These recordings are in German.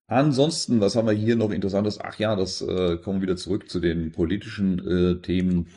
Ansonsten, was haben wir hier noch Interessantes? Ach ja, das kommen wir wieder zurück zu den politischen Themen.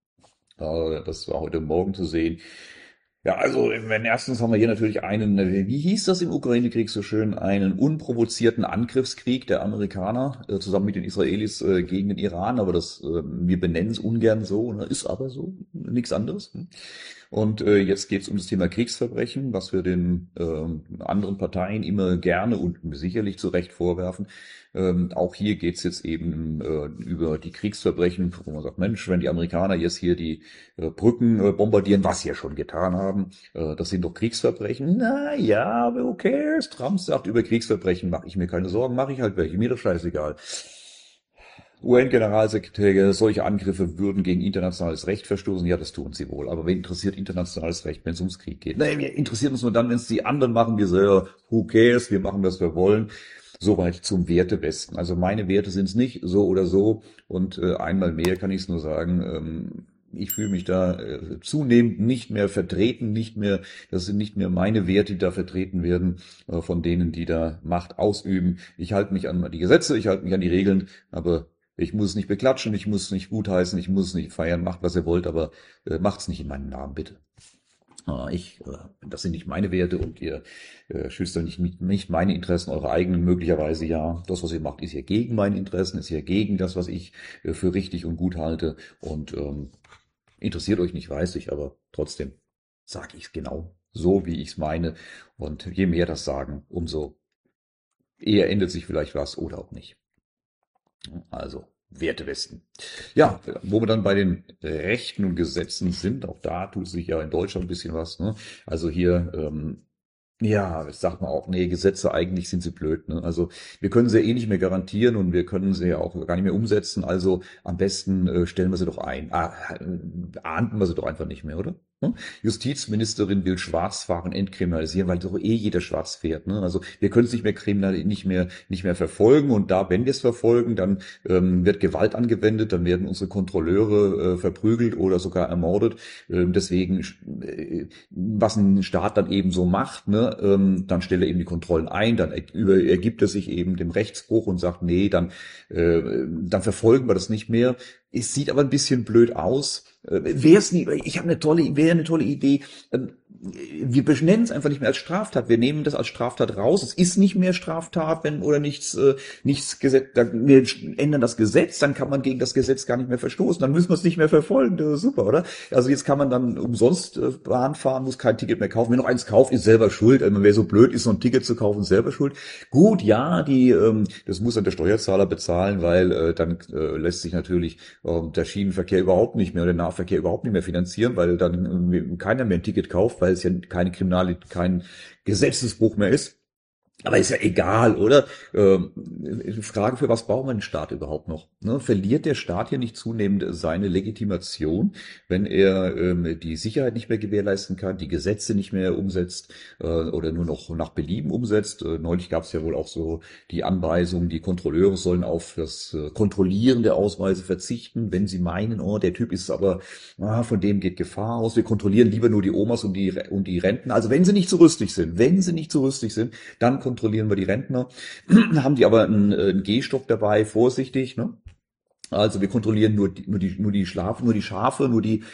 Das war heute Morgen zu sehen. Ja, also erstens haben wir hier natürlich einen, wie hieß das im Ukraine-Krieg so schön, einen unprovozierten Angriffskrieg der Amerikaner zusammen mit den Israelis gegen den Iran, aber wir benennen es ungern so, ne? Ist aber so, nichts anderes. Und jetzt geht es um das Thema Kriegsverbrechen, was wir den anderen Parteien immer gerne und sicherlich zu Recht vorwerfen. Auch hier geht es jetzt eben über die Kriegsverbrechen, wo man sagt, Mensch, wenn die Amerikaner jetzt hier die Brücken bombardieren, was sie ja schon getan haben, das sind doch Kriegsverbrechen. Na ja, who cares? Trump sagt, über Kriegsverbrechen mache ich mir keine Sorgen, mache ich halt welche, mir doch scheißegal. UN-Generalsekretär, solche Angriffe würden gegen internationales Recht verstoßen. Ja, das tun sie wohl. Aber wen interessiert internationales Recht, wenn es ums Krieg geht? Nein, wir interessieren uns nur dann, wenn es die anderen machen. Wir sagen, who cares? Wir machen, was wir wollen. Soweit zum Wertewesten. Also meine Werte sind es nicht, so oder so. Und einmal mehr kann ich es nur sagen, ich fühle mich da zunehmend nicht mehr vertreten, das sind nicht mehr meine Werte, die da vertreten werden, von denen, die da Macht ausüben. Ich halte mich an die Gesetze, ich halte mich an die Regeln, aber ich muss es nicht beklatschen, ich muss es nicht gutheißen, ich muss es nicht feiern, macht was ihr wollt, aber macht's nicht in meinem Namen, bitte. Das sind nicht meine Werte und ihr schützt dann nicht meine Interessen, eure eigenen möglicherweise ja. Das, was ihr macht, ist ja gegen meine Interessen, ist ja gegen das, was ich für richtig und gut halte und interessiert euch nicht, weiß ich, aber trotzdem sage ich es genau so, wie ich es meine und je mehr das sagen, umso eher ändert sich vielleicht was oder auch nicht. Also, Wertewesten. Ja, wo wir dann bei den Rechten und Gesetzen sind, auch da tut sich ja in Deutschland ein bisschen was. Ne? Also hier, ja, das sagt man auch, nee, Gesetze eigentlich sind sie blöd. Ne? Also wir können sie eh nicht mehr garantieren und wir können sie ja auch gar nicht mehr umsetzen. Also am besten stellen wir sie doch ein. Ahnden wir sie doch einfach nicht mehr, oder? Ne? Justizministerin will Schwarzfahren entkriminalisieren, weil doch eh jeder schwarz fährt. Ne? Also wir können es nicht mehr nicht mehr verfolgen und da, wenn wir es verfolgen, dann wird Gewalt angewendet, dann werden unsere Kontrolleure verprügelt oder sogar ermordet. Deswegen, was ein Staat dann eben so macht, ne, dann stellt er eben die Kontrollen ein, dann ergibt er sich eben dem Rechtsbruch und sagt, nee, dann verfolgen wir das nicht mehr. Es sieht aber ein bisschen blöd aus. Wäre eine tolle Idee. Wir benennen es einfach nicht mehr als Straftat. Wir nehmen das als Straftat raus. Es ist nicht mehr Straftat, wenn oder nichts Gesetz. Wir ändern das Gesetz, dann kann man gegen das Gesetz gar nicht mehr verstoßen. Dann müssen wir es nicht mehr verfolgen. Das ist super, oder? Also jetzt kann man dann umsonst Bahn fahren, muss kein Ticket mehr kaufen. Wer noch eins kauft, ist selber schuld. Also wer so blöd ist, so ein Ticket zu kaufen, ist selber schuld. Gut, ja, das muss dann der Steuerzahler bezahlen, weil dann lässt sich natürlich der Schienenverkehr überhaupt nicht mehr oder der Nahverkehr überhaupt nicht mehr finanzieren, weil dann keiner mehr ein Ticket kauft, weil es ja kein Gesetzesbruch mehr ist. Aber ist ja egal, oder? Frage, für was braucht man den Staat überhaupt noch? Ne? Verliert der Staat hier nicht zunehmend seine Legitimation, wenn er die Sicherheit nicht mehr gewährleisten kann, die Gesetze nicht mehr umsetzt oder nur noch nach Belieben umsetzt? Neulich gab es ja wohl auch so die Anweisung, die Kontrolleure sollen auf das Kontrollieren der Ausweise verzichten, wenn sie meinen, oh, der Typ ist aber, von dem geht Gefahr aus. Wir kontrollieren lieber nur die Omas und die Renten. Also wenn sie nicht so rüstig sind, dann kontrollieren wir die Rentner, haben die aber einen Gehstock dabei, vorsichtig, ne? Also wir kontrollieren nur die Schafe,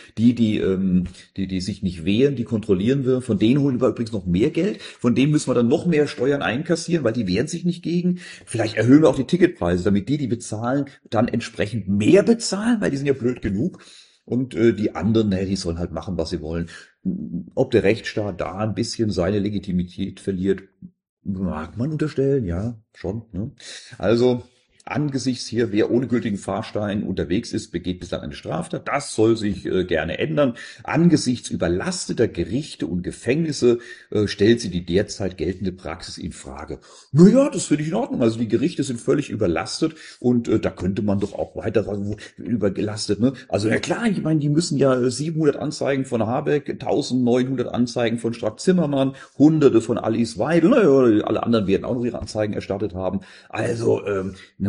die sich nicht wehren, die kontrollieren wir. Von denen holen wir übrigens noch mehr Geld. Von denen müssen wir dann noch mehr Steuern einkassieren, weil die wehren sich nicht gegen. Vielleicht erhöhen wir auch die Ticketpreise, damit die bezahlen, dann entsprechend mehr bezahlen, weil die sind ja blöd genug. Und die anderen, die sollen halt machen, was sie wollen. Ob der Rechtsstaat da ein bisschen seine Legitimität verliert, mag man unterstellen, ja, schon. Ne? Also angesichts hier, wer ohne gültigen Fahrschein unterwegs ist, begeht bislang eine Straftat. Das soll sich gerne ändern. Angesichts überlasteter Gerichte und Gefängnisse stellt sie die derzeit geltende Praxis in Frage. Naja, das finde ich in Ordnung. Also die Gerichte sind völlig überlastet und da könnte man doch auch weiter überlastet. Ne? Also ja klar, ich meine, die müssen ja 700 Anzeigen von Habeck, 1900 Anzeigen von Strack-Zimmermann, Hunderte von Alice Weidel, naja, alle anderen werden auch noch ihre Anzeigen erstattet haben. Also, ne,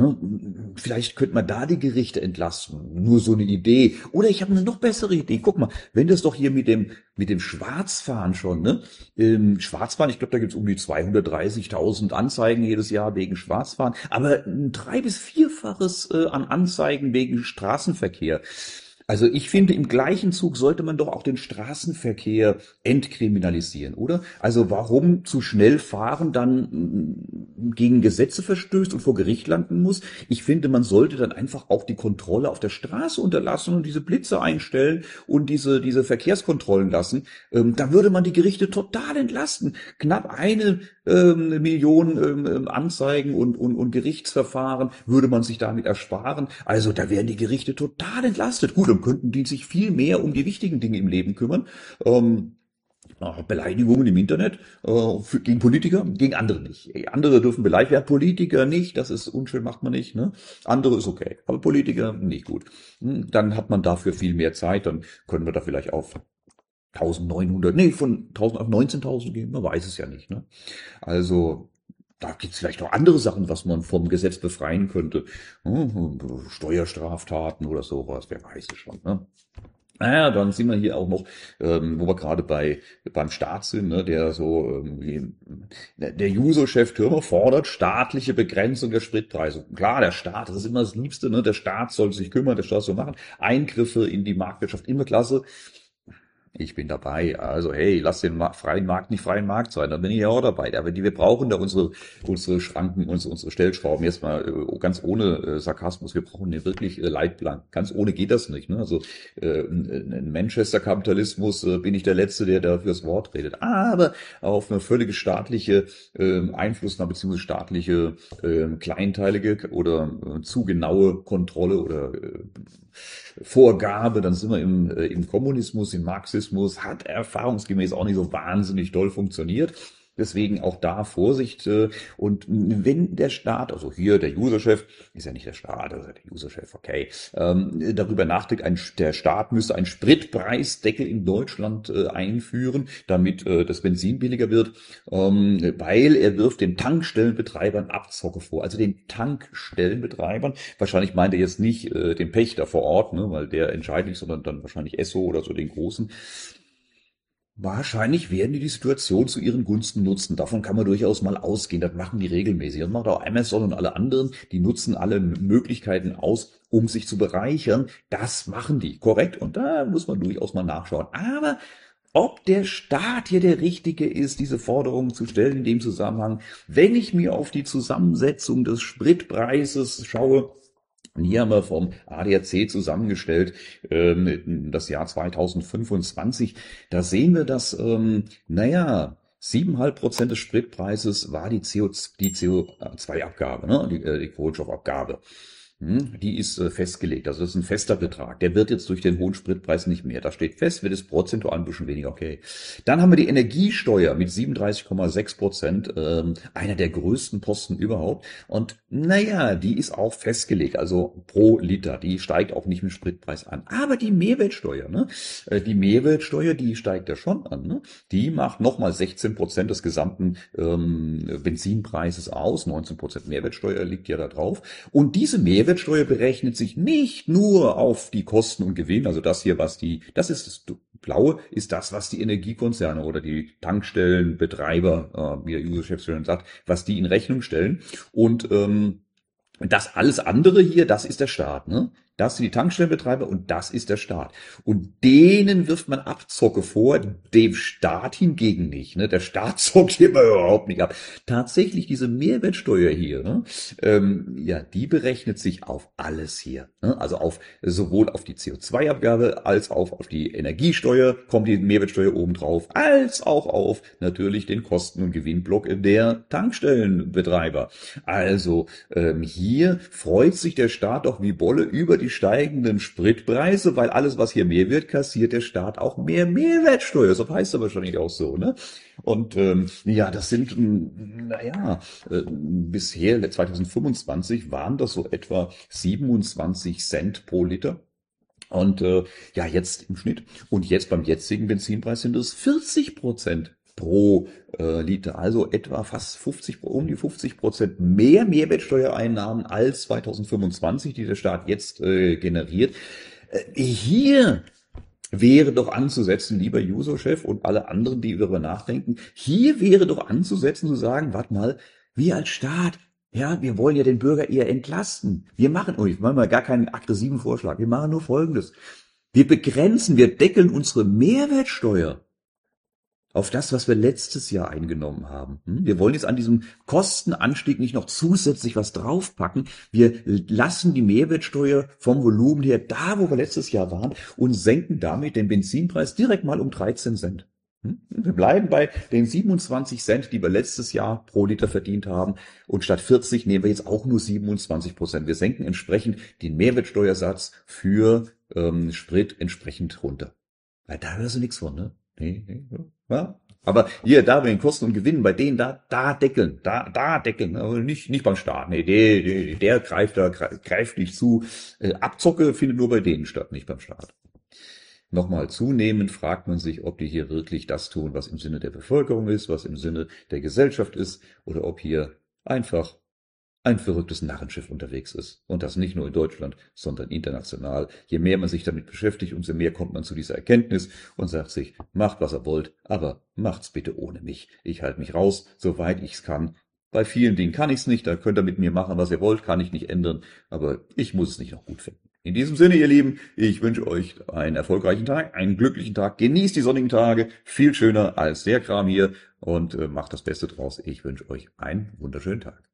Ne? Vielleicht könnte man da die Gerichte entlasten. Nur so eine Idee. Oder ich habe eine noch bessere Idee. Guck mal, wenn das doch hier mit dem Schwarzfahren schon, ne? Schwarzfahren, ich glaube, da gibt's um die 230.000 Anzeigen jedes Jahr wegen Schwarzfahren, aber ein 3- bis 4-faches an Anzeigen wegen Straßenverkehr. Also ich finde, im gleichen Zug sollte man doch auch den Straßenverkehr entkriminalisieren, oder? Also warum zu schnell fahren dann gegen Gesetze verstößt und vor Gericht landen muss? Ich finde, man sollte dann einfach auch die Kontrolle auf der Straße unterlassen und diese Blitze einstellen und diese Verkehrskontrollen lassen. Da würde man die Gerichte total entlasten. Knapp 1 Million Anzeigen und Gerichtsverfahren würde man sich damit ersparen. Also da wären die Gerichte total entlastet. Gut, dann könnten die sich viel mehr um die wichtigen Dinge im Leben kümmern. Beleidigungen im Internet gegen Politiker, gegen andere nicht. Andere dürfen beleidigt werden, Politiker nicht, das ist unschön, macht man nicht. Ne? Andere ist okay, aber Politiker nicht gut. Dann hat man dafür viel mehr Zeit, dann können wir da vielleicht auf 1900, nee, von 1000 auf 19.000 gehen, man weiß es ja nicht. Ne? Also da gibt es vielleicht auch andere Sachen, was man vom Gesetz befreien könnte. Steuerstraftaten oder sowas, wer weiß es schon. Ne? Naja, dann sind wir hier auch noch, wo wir gerade beim Staat sind, ne, der Juso-Chef Thürmer fordert staatliche Begrenzung der Spritpreise. Klar, der Staat, das ist immer das Liebste, ne, der Staat soll sich kümmern, der Staat soll machen. Eingriffe in die Marktwirtschaft immer klasse. Ich bin dabei. Also hey, lass den freien Markt nicht freien Markt sein. Dann bin ich ja auch dabei. Aber wir brauchen da unsere Schranken, unsere Stellschrauben. Jetzt mal ganz ohne Sarkasmus. Wir brauchen hier wirklich Leitplanken. Ganz ohne geht das nicht. Ne? Also in Manchester-Kapitalismus bin ich der Letzte, der da fürs Wort redet. Aber auf eine völlige staatliche Einflussnahme beziehungsweise staatliche kleinteilige oder zu genaue Kontrolle oder Vorgabe, dann sind wir im Kommunismus, im Marxismus, hat erfahrungsgemäß auch nicht so wahnsinnig doll funktioniert. Deswegen auch da Vorsicht. Und wenn der Staat, also hier der User-Chef, ist ja nicht der Staat, also der User-Chef, okay, darüber nachdenkt, der Staat müsste einen Spritpreisdeckel in Deutschland einführen, damit das Benzin billiger wird, weil er wirft den Tankstellenbetreibern Abzocke vor. Also den Tankstellenbetreibern, wahrscheinlich meint er jetzt nicht den Pächter vor Ort, ne, weil der entscheidet nicht, sondern dann wahrscheinlich Esso oder so den Großen. Wahrscheinlich werden die Situation zu ihren Gunsten nutzen. Davon kann man durchaus mal ausgehen. Das machen die regelmäßig. Das macht auch Amazon und alle anderen. Die nutzen alle Möglichkeiten aus, um sich zu bereichern. Das machen die. Korrekt. Und da muss man durchaus mal nachschauen. Aber ob der Staat hier der Richtige ist, diese Forderungen zu stellen in dem Zusammenhang, wenn ich mir auf die Zusammensetzung des Spritpreises schaue, und hier haben wir vom ADAC zusammengestellt, das Jahr 2025. Da sehen wir, dass, 7,5% des Spritpreises war die CO2-Abgabe, ne, die Kohlenstoffabgabe. Die ist festgelegt, also das ist ein fester Betrag. Der wird jetzt durch den hohen Spritpreis nicht mehr. Das steht fest, wird es prozentual ein bisschen weniger, okay. Dann haben wir die Energiesteuer mit 37,6%, einer der größten Posten überhaupt. Und die ist auch festgelegt, also pro Liter. Die steigt auch nicht mit Spritpreis an. Aber die Mehrwertsteuer, ne? Die Mehrwertsteuer, die steigt ja schon an, ne? Die macht nochmal 16% des gesamten Benzinpreises aus. 19% Mehrwertsteuer liegt ja da drauf. Und diese Mehrwertsteuer berechnet sich nicht nur auf die Kosten und Gewinn, also das hier, das ist das Blaue, ist das, was die Energiekonzerne oder die Tankstellenbetreiber, wie der User-Chef schon sagt, was die in Rechnung stellen. Und das alles andere hier, das ist der Staat, ne? Das sind die Tankstellenbetreiber und das ist der Staat. Und denen wirft man Abzocke vor, dem Staat hingegen nicht. Ne? Der Staat zockt hier mal überhaupt nicht ab. Tatsächlich diese Mehrwertsteuer hier, ne? Die berechnet sich auf alles hier. Ne? Also sowohl auf die CO2-Abgabe als auch auf die Energiesteuer kommt die Mehrwertsteuer obendrauf, als auch auf natürlich den Kosten- und Gewinnblock der Tankstellenbetreiber. Also hier freut sich der Staat doch wie Bolle über die steigenden Spritpreise, weil alles, was hier mehr wird, kassiert der Staat auch mehr Mehrwertsteuer. So heißt es wahrscheinlich auch so, ne? Und das sind, bisher 2025 waren das so etwa 27 Cent pro Liter. Und jetzt im Schnitt. Und jetzt beim jetzigen Benzinpreis sind es 40% pro Liter. Also etwa fast 50, um die 50% mehr Mehrwertsteuereinnahmen als 2025, die der Staat jetzt generiert. Hier wäre doch anzusetzen, lieber Juso-Chef und alle anderen, die darüber nachdenken, hier wäre doch anzusetzen, zu sagen, warte mal, wir als Staat, ja, wir wollen ja den Bürger eher entlasten. Wir machen mal gar keinen aggressiven Vorschlag. Wir machen nur Folgendes. Wir deckeln unsere Mehrwertsteuer auf das, was wir letztes Jahr eingenommen haben. Wir wollen jetzt an diesem Kostenanstieg nicht noch zusätzlich was draufpacken. Wir lassen die Mehrwertsteuer vom Volumen her da, wo wir letztes Jahr waren, und senken damit den Benzinpreis direkt mal um 13 Cent. Wir bleiben bei den 27 Cent, die wir letztes Jahr pro Liter verdient haben. Und statt 40 nehmen wir jetzt auch nur 27%. Wir senken entsprechend den Mehrwertsteuersatz für Sprit entsprechend runter. Weil da hörst du nichts von, ne? Nee. Ja. Aber hier, da bei den Kosten und Gewinnen, bei denen da deckeln, aber nicht beim Staat. Nee, der greift nicht zu. Abzocke findet nur bei denen statt, nicht beim Staat. Nochmal zunehmend fragt man sich, ob die hier wirklich das tun, was im Sinne der Bevölkerung ist, was im Sinne der Gesellschaft ist, oder ob hier einfach ein verrücktes Narrenschiff unterwegs ist. Und das nicht nur in Deutschland, sondern international. Je mehr man sich damit beschäftigt, umso mehr kommt man zu dieser Erkenntnis und sagt sich, macht, was ihr wollt, aber macht's bitte ohne mich. Ich halte mich raus, soweit ich's kann. Bei vielen Dingen kann ich's nicht, da könnt ihr mit mir machen, was ihr wollt, kann ich nicht ändern, aber ich muss es nicht noch gut finden. In diesem Sinne, ihr Lieben, ich wünsche euch einen erfolgreichen Tag, einen glücklichen Tag. Genießt die sonnigen Tage, viel schöner als der Kram hier, und macht das Beste draus. Ich wünsche euch einen wunderschönen Tag.